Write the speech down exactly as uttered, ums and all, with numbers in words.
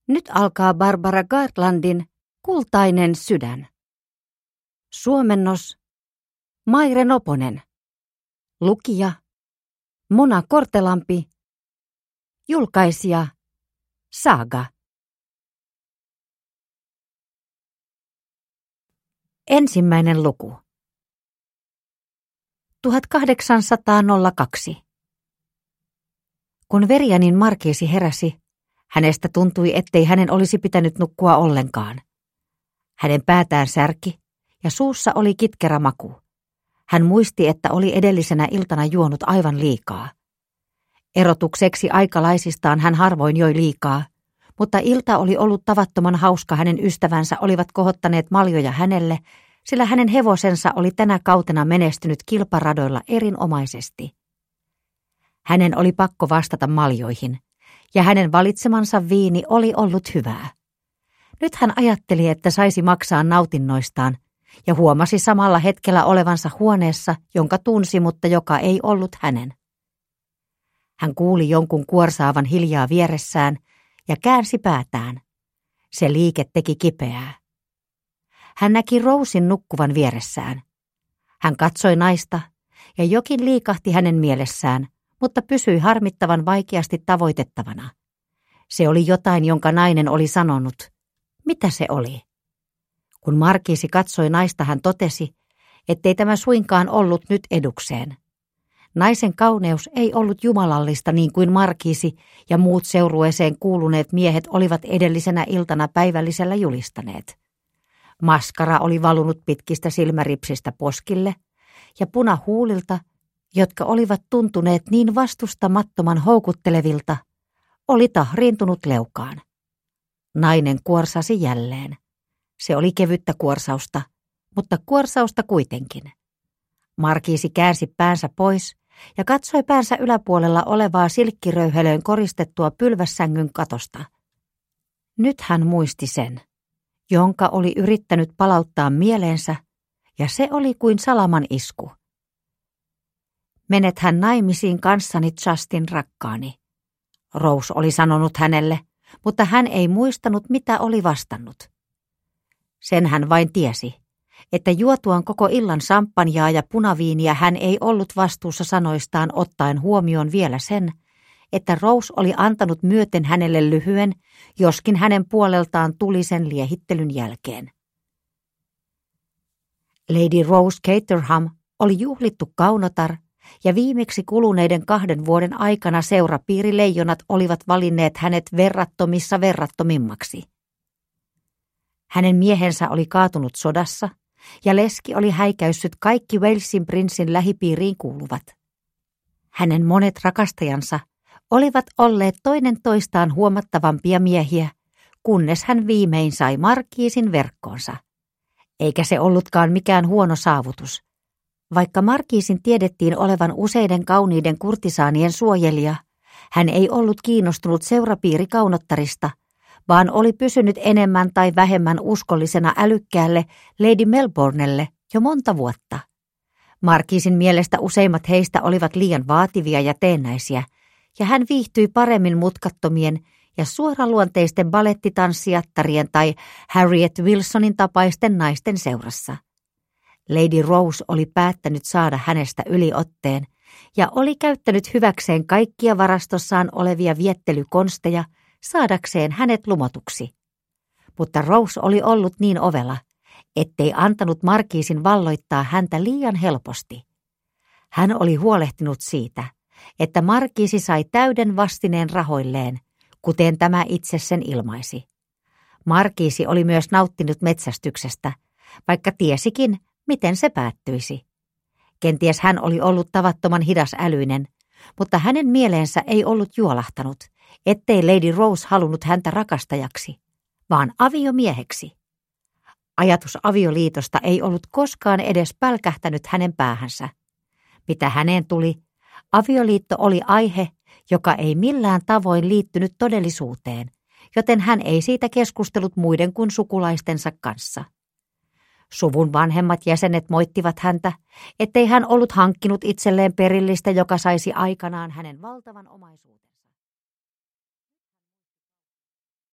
Nyt alkaa Barbara Garlandin Kultainen sydän. Suomennos Maire Noponen. Lukija Mona Kortelampi. Julkaisija Saga. Ensimmäinen luku. tuhatkahdeksansataakaksi. Kun Verianin markiisi heräsi, hänestä tuntui, ettei hänen olisi pitänyt nukkua ollenkaan. Hänen päätään särki ja suussa oli kitkerä maku. Hän muisti, että oli edellisenä iltana juonut aivan liikaa. Erotukseksi aikalaisistaan hän harvoin joi liikaa, mutta ilta oli ollut tavattoman hauska. Hänen ystävänsä olivat kohottaneet maljoja hänelle, sillä hänen hevosensa oli tänä kautena menestynyt kilparadoilla erinomaisesti. Hänen oli pakko vastata maljoihin, ja hänen valitsemansa viini oli ollut hyvää. Nyt hän ajatteli, että saisi maksaa nautinnoistaan, ja huomasi samalla hetkellä olevansa huoneessa, jonka tunsi, mutta joka ei ollut hänen. Hän kuuli jonkun kuorsaavan hiljaa vieressään ja käänsi päätään. Se liike teki kipeää. Hän näki Rosen nukkuvan vieressään. Hän katsoi naista, ja jokin liikahti hänen mielessään, mutta pysyi harmittavan vaikeasti tavoitettavana. Se oli jotain, jonka nainen oli sanonut. Mitä se oli? Kun markiisi katsoi naista, hän totesi, ettei tämä suinkaan ollut nyt edukseen. Naisen kauneus ei ollut jumalallista niin kuin markiisi ja muut seurueeseen kuuluneet miehet olivat edellisenä iltana päivällisellä julistaneet. Maskara oli valunut pitkistä silmäripsistä poskille ja punahuulilta, jotka olivat tuntuneet niin vastustamattoman houkuttelevilta, oli tahriintunut leukaan. Nainen kuorsasi jälleen. Se oli kevyttä kuorsausta, mutta kuorsausta kuitenkin. Markiisi käänsi päänsä pois ja katsoi päänsä yläpuolella olevaa silkkiröyhelöön koristettua pylvässängyn katosta. Nyt hän muisti sen, jonka oli yrittänyt palauttaa mieleensä, ja se oli kuin salaman isku. Menet hän naimisiin kanssani, Justin rakkaani. Rose oli sanonut hänelle, mutta hän ei muistanut, mitä oli vastannut. Sen hän vain tiesi, että juotuaan koko illan samppanjaa ja punaviiniä hän ei ollut vastuussa sanoistaan ottaen huomioon vielä sen, että Rose oli antanut myöten hänelle lyhyen, joskin hänen puoleltaan tuli sen liehittelyn jälkeen. Lady Rose Caterham oli juhlittu kaunotar, ja viimeksi kuluneiden kahden vuoden aikana seurapiirileijonat olivat valinneet hänet verrattomissa verrattomimmaksi. Hänen miehensä oli kaatunut sodassa, ja leski oli häikäissyt kaikki Walesin prinssin lähipiiriin kuuluvat. Hänen monet rakastajansa olivat olleet toinen toistaan huomattavampia miehiä, kunnes hän viimein sai markiisin verkkoonsa. Eikä se ollutkaan mikään huono saavutus. Vaikka markiisin tiedettiin olevan useiden kauniiden kurtisaanien suojelija, hän ei ollut kiinnostunut seurapiirikaunottarista, vaan oli pysynyt enemmän tai vähemmän uskollisena älykkäälle Lady Melbournelle jo monta vuotta. Markiisin mielestä useimmat heistä olivat liian vaativia ja teennäisiä, ja hän viihtyi paremmin mutkattomien ja suoraluonteisten balettitanssijattarien tai Harriet Wilsonin tapaisten naisten seurassa. Lady Rose oli päättänyt saada hänestä yliotteen ja oli käyttänyt hyväkseen kaikkia varastossaan olevia viettelykonsteja saadakseen hänet lumotuksi. Mutta Rose oli ollut niin ovela, ettei antanut markiisin valloittaa häntä liian helposti. Hän oli huolehtinut siitä, että markiisi sai täyden vastineen rahoilleen, kuten tämä itse sen ilmaisi. Markiisi oli myös nauttinut metsästyksestä, vaikka tiesikin, miten se päättyisi. Kenties hän oli ollut tavattoman hidasälyinen, mutta hänen mieleensä ei ollut juolahtanut, ettei Lady Rose halunnut häntä rakastajaksi, vaan aviomieheksi. Ajatus avioliitosta ei ollut koskaan edes pälkähtänyt hänen päähänsä. Mitä häneen tuli, avioliitto oli aihe, joka ei millään tavoin liittynyt todellisuuteen, joten hän ei siitä keskustellut muiden kuin sukulaistensa kanssa. Suvun vanhemmat jäsenet moittivat häntä, ettei hän ollut hankkinut itselleen perillistä, joka saisi aikanaan hänen valtavan omaisuutensa.